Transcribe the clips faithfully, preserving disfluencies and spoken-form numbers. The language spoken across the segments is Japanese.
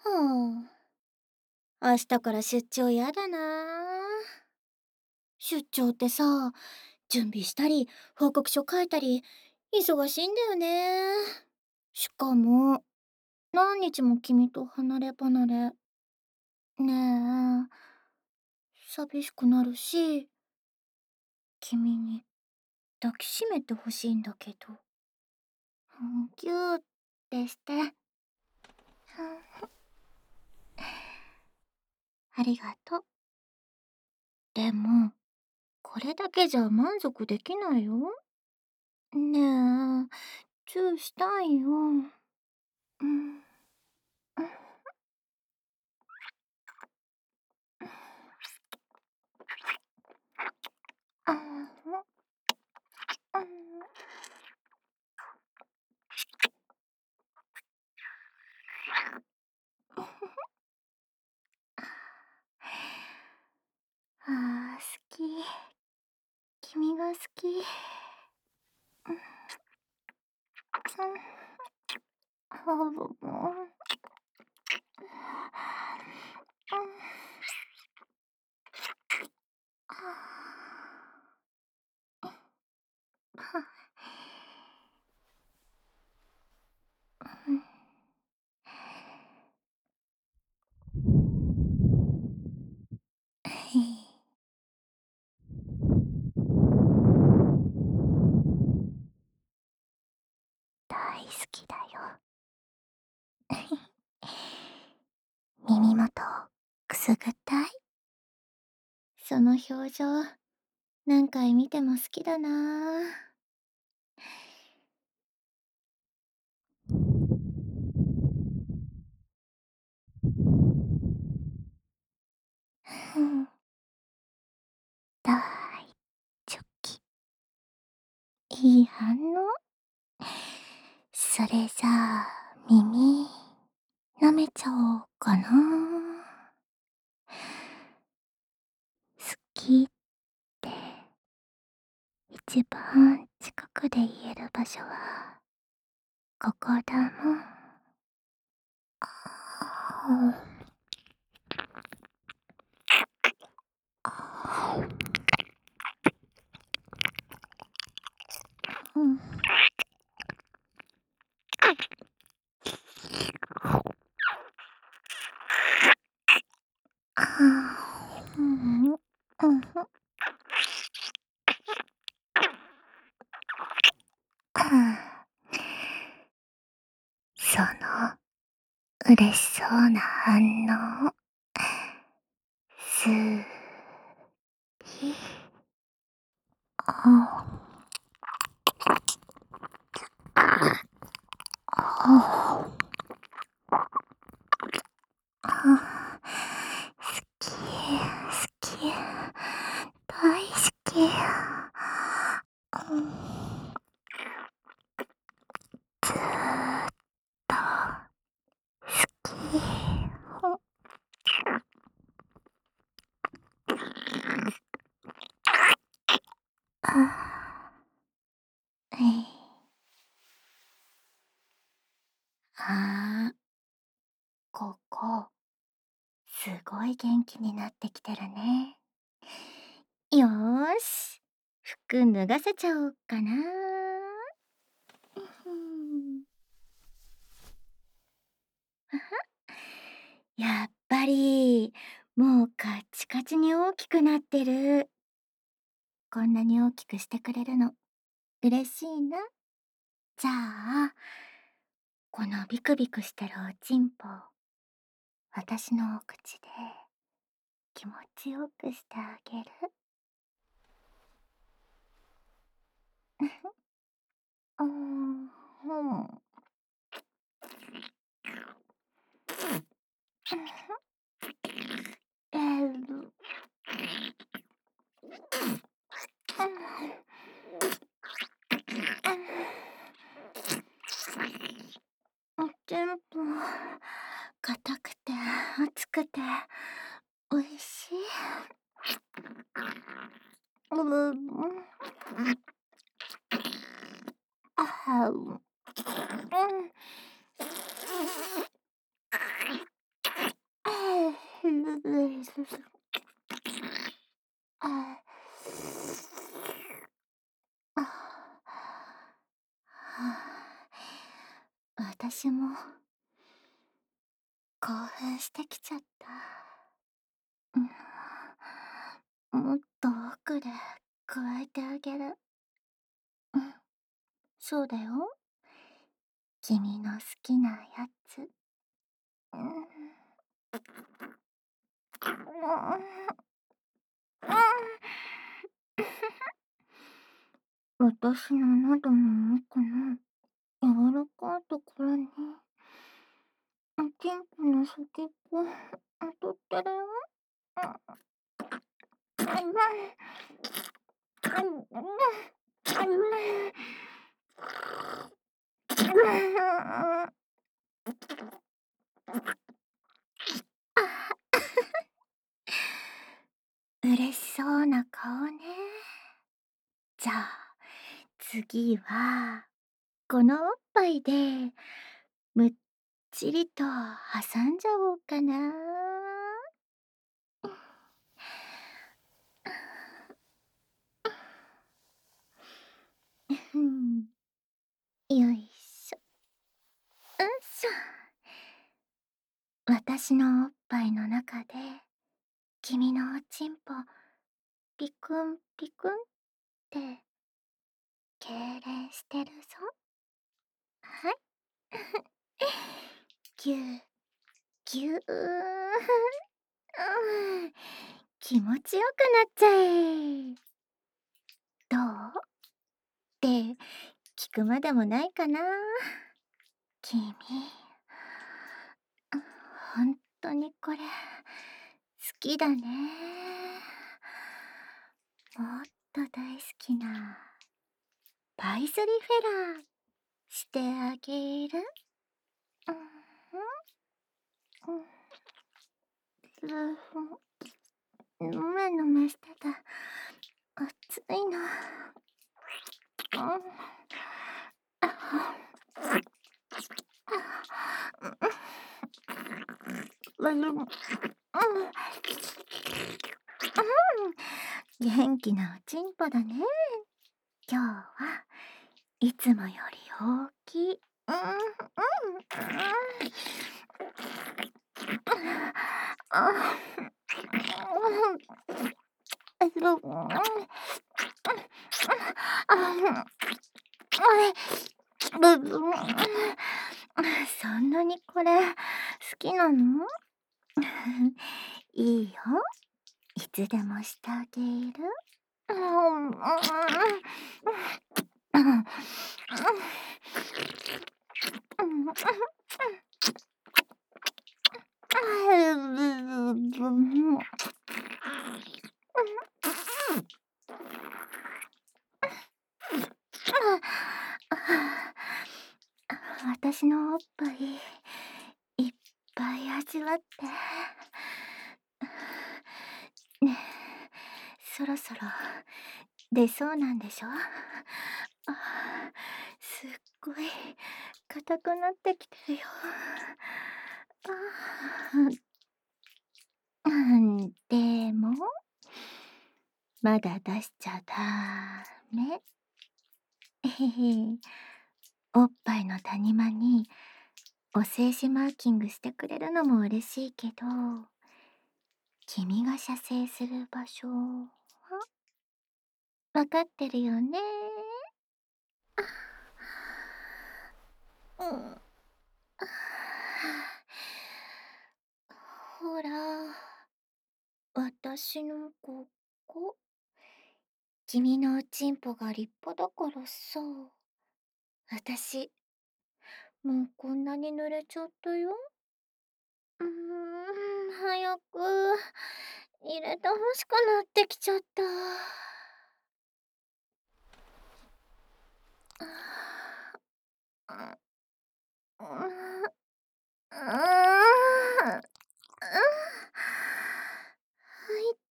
はあ、明日から出張やだな。出張ってさ、準備したり、報告書書いたり、忙しいんだよね。しかも、何日も君と離れ離れ。ねえ、寂しくなるし、君に抱きしめてほしいんだけど。うん、ギューってして。うん、ありがとう。でも、これだけじゃ満足できないよ。ねえ、チューしたいよ。うん。ああ、うん。ああ、好き。君が好き。うん。ああ、うん。ああ。うん。はい。大好きだよ。耳元をくすぐったい。その表情、何回見ても好きだな。うん。大チョキ。いい反応。それじゃあ、耳、舐めちゃおうかな。好きって一番近くで言える場所はここだもん。ああ、うん。ああ、うん、うん、その嬉しそうな反応、好き。ああ、あ、好き、好き、大好き。うん、ずーっと好き。ああ、えい。ああ、ここ、すごい元気になってきてるね。よーし、服脱がせちゃおうかな。うん。やっぱり、もうカッチカチに大きくなってる。こんなに大きくしてくれるの、嬉しいな。じゃあ、このビクビクしてるおちんぽ、私のお口で気持ちよくしてあげる。うーん、ふん。える。おちんぽ、硬くて熱くておいしい。うーん。あはう。うん。 ああ、私も興奮してきちゃった。うん、もっと奥で加えてあげる。うん、そうだよ。君の好きなやつ。うん、私の喉の奥の柔らかいところに、おちんぽの先っぽ当たってるよ。嬉しそうな顔ね。じゃあ次はこのおっぱいでむっちりと挟んじゃおうかな。うん、よいしょ。うんしょ。私のおっぱいの中で君のおちんぽピクンピクンって痙攣してるぞ。はい。ぎゅうぎゅう、うん、気持ちよくなっちゃえ。どうって聞くまでもないかな。君、ほんとにこれ好きだね。もっと大好きなパイズリフェラーしてあげる。うん、ぬめぬめしてて熱いな。元気なおちんぽだね。今日はいつもより大きい。うんうんそんなにこれ好きなの？いいよ。いつでもしてあげる。私のおっぱいいっぱい味わって。ねえ、そろそろ出そうなんでしょ？あ、すっごい硬くなってきてるよ。あ、うん、でもまだ出しちゃダメ。えへへ。おっぱいの谷間にお静止マーキングしてくれるのも嬉しいけど、君が射精する場所はわかってるよね。うん。ほら、私のここ。君のおちんぽが立派だからさ。私、もうこんなに濡れちゃったよ。うーん、早く入れてほしくなってきちゃった。ああ、うん、ああ、入った。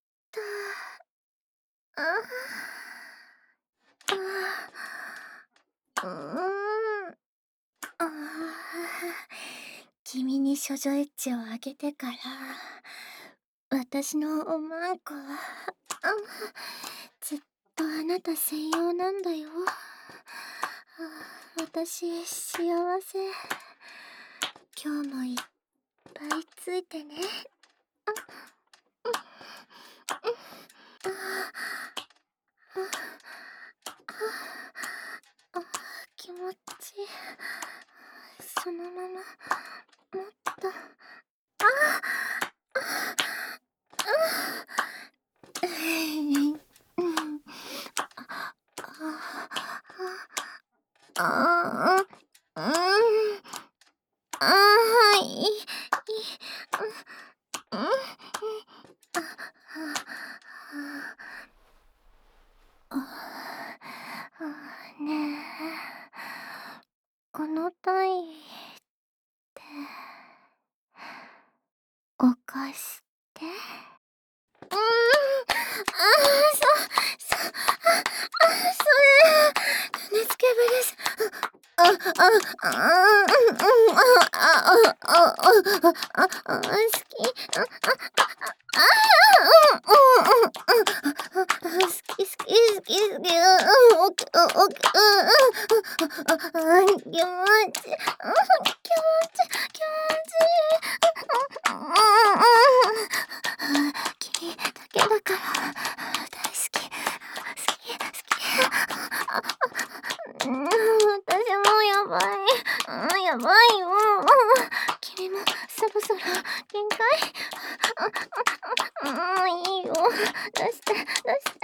ああ、うん。ああ、君に処女エッジをあげてから私のおまんこは、あ、ずっとあなた専用なんだよ。はあ、私幸せ。今日もいっぱいついてね。あ、うん、うん、ああ、あ、気持ちいい。そのままもっと。ああ、あ、うん、ああ、うん、あ、はい、い、うん、うん、あ、あ、あ、ねえ、このタイってお貸して。うーん、ああ、そ、そ、あ、あ、それ、種付け部です。あ、あ、あ、あ、うん、うん、あ、あ、あ、あ、あ、あ、あ、好き。あ、あ、あ、あ、うん、うん、うん、うん、好き、好き、好き、好き、うん、オッケー、オッケー、うん、うん、あ、あ、気持ち、うん、気持ち、気持ち、うん、うん、君だけだから大好き、好き、好き、うん、私もやばい、うん、やばいよ、君もそろそろ限界、うん、いいよ、出して、出して、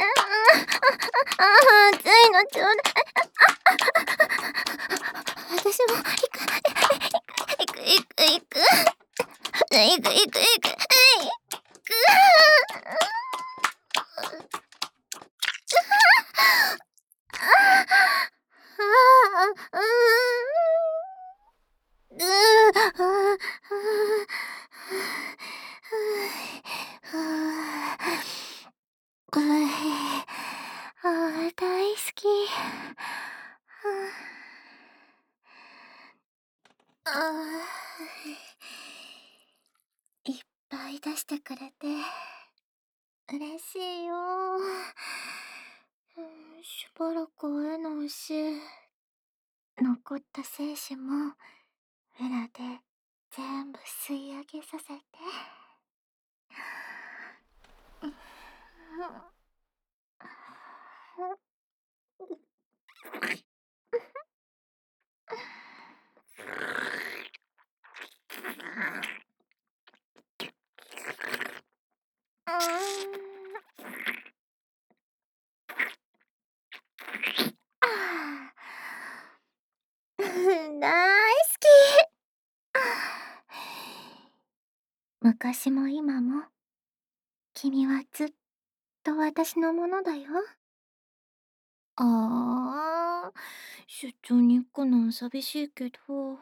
ああ、熱いのちょうだい、私も行く、行く、行く、行く、行く、行く、行く、行く、大好き。あいっぱい出してくれて嬉しいよ。うん、しばらく会えないし、残った精子も裏で全部吸い上げさせて。大好き。昔も今も君はずっと私のものだよ。ああ、出張に行くの寂しいけど。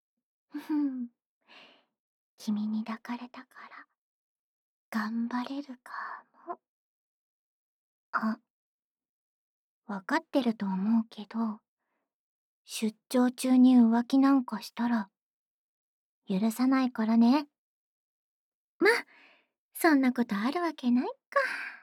君に抱かれたから頑張れるかも。あ、わかってると思うけど、出張中に浮気なんかしたら許さないからね。ま、そんなことあるわけないか。